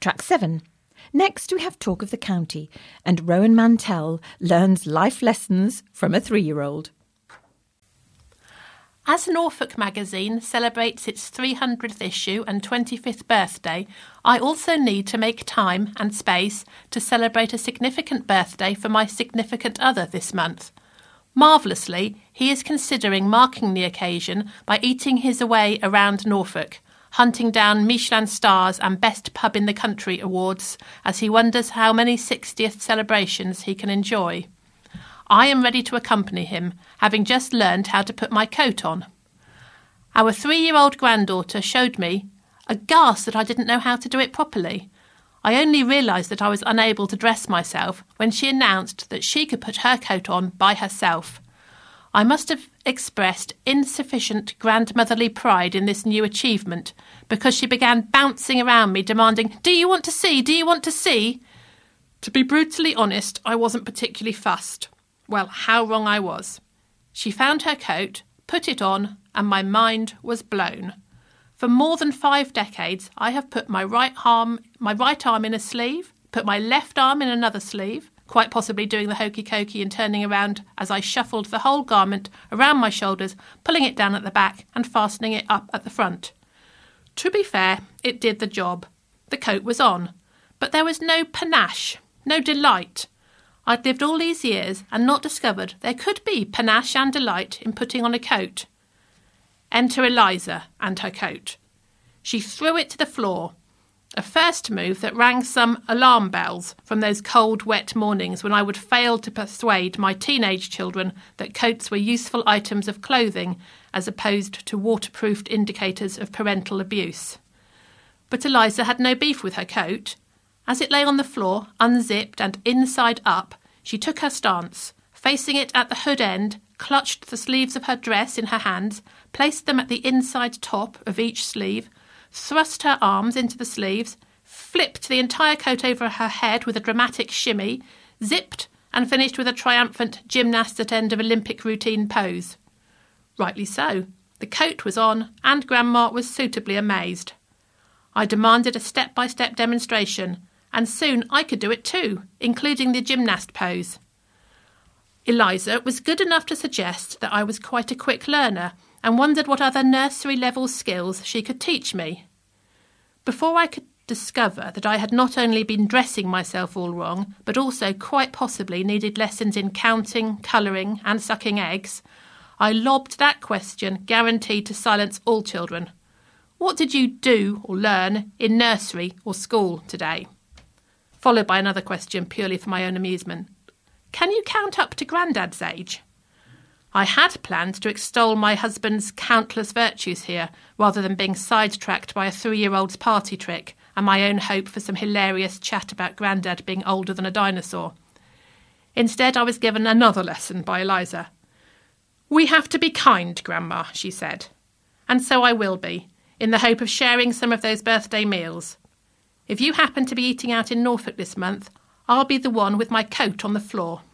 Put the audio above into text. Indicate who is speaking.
Speaker 1: Track 7. Next we have Talk of the County, and Rowan Mantell learns life lessons from a 3-year-old.
Speaker 2: As Norfolk magazine celebrates its 300th issue and 25th birthday, I also need to make time and space to celebrate a significant birthday for my significant other this month. Marvellously, he is considering marking the occasion by eating his way around Norfolk, hunting down Michelin stars and Best Pub in the Country awards as he wonders how many 60th celebrations he can enjoy. I am ready to accompany him, having just learned how to put my coat on. Our 3-year-old granddaughter showed me, aghast that I didn't know how to do it properly. I only realised that I was unable to dress myself when she announced that she could put her coat on by herself. I must have expressed insufficient grandmotherly pride in this new achievement, because she began bouncing around me, demanding, "Do you want to see? Do you want to see?" To be brutally honest, I wasn't particularly fussed. Well, how wrong I was. She found her coat, put it on, and my mind was blown. For more than 5 decades, I have put my right arm in a sleeve, put my left arm in another sleeve, quite possibly doing the hokey-cokey and turning around as I shuffled the whole garment around my shoulders, pulling it down at the back and fastening it up at the front. To be fair, it did the job. The coat was on, but there was no panache, no delight. I'd lived all these years and not discovered there could be panache and delight in putting on a coat. Enter Eliza and her coat. She threw it to the floor, a first move that rang some alarm bells from those cold, wet mornings when I would fail to persuade my teenage children that coats were useful items of clothing as opposed to waterproofed indicators of parental abuse. But Eliza had no beef with her coat. As it lay on the floor, unzipped and inside up, she took her stance, facing it at the hood end, clutched the sleeves of her dress in her hands, placed them at the inside top of each sleeve, thrust her arms into the sleeves, flipped the entire coat over her head with a dramatic shimmy, zipped and finished with a triumphant gymnast at end of Olympic routine pose. Rightly so. The coat was on, and Grandma was suitably amazed. I demanded a step-by-step demonstration, and soon I could do it too, including the gymnast pose. Eliza was good enough to suggest that I was quite a quick learner and wondered what other nursery-level skills she could teach me. Before I could discover that I had not only been dressing myself all wrong, but also quite possibly needed lessons in counting, colouring and sucking eggs, I lobbed that question guaranteed to silence all children. What did you do or learn in nursery or school today? Followed by another question purely for my own amusement. Can you count up to Grandad's age? I had planned to extol my husband's countless virtues here, rather than being sidetracked by a 3-year-old's party trick and my own hope for some hilarious chat about Grandad being older than a dinosaur. Instead, I was given another lesson by Eliza. "We have to be kind, Grandma," she said. "And so I will be, in the hope of sharing some of those birthday meals. If you happen to be eating out in Norfolk this month, I'll be the one with my coat on the floor."